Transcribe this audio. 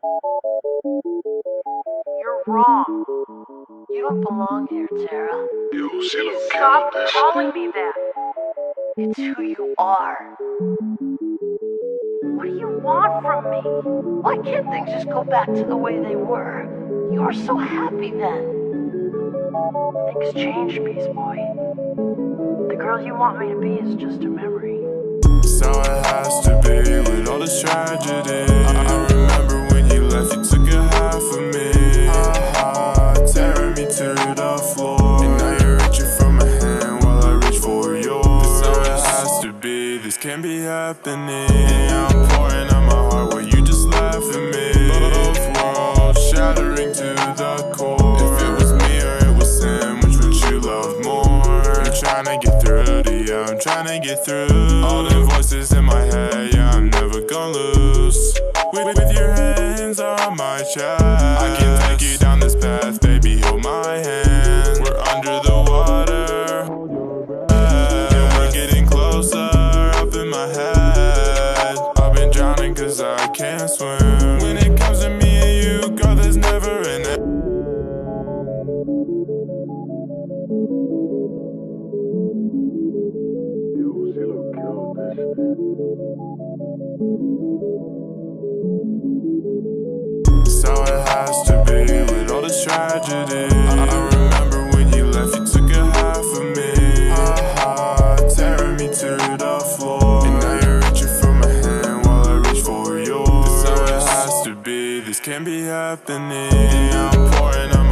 You're wrong. You don't belong here, Tara. Yo, CeeLo, Stop kill this. calling me that. It's who you are. What do you want from me? Why can't things just go back to the way they were? You were so happy then. Things change, Beast Boy. The girl you want me to be is just a memory. So it has to be with all this tragedy. I remember when you left, you took a half of me, tearing me to the floor. And now you're reaching for my hand while I reach for yours. This how it has to be, this can't be happening. Yeah, I'm pouring out my heart while you just laugh at me. Both worlds shattering to the core. If it was me or it was him, which would you love more? I'm trying to get through to you, I'm trying to get through. All the voices in my head, yeah, I'm never gonna lose. With your hands on my chest, I can take you down this path, baby, hold my hand. We're under the water, and we're getting closer, up in my head. I've been drowning cause I can't swim. When it comes to me and you, girl, there's never an end. Yo, CeeLo, kill this. So it has to be with all this tragedy. I remember when you left, you took a half of me, tearing me to the floor. And now you're reaching for my hand while I reach for yours. This how it has to be, this can't be happening. Yeah, I'm pouring out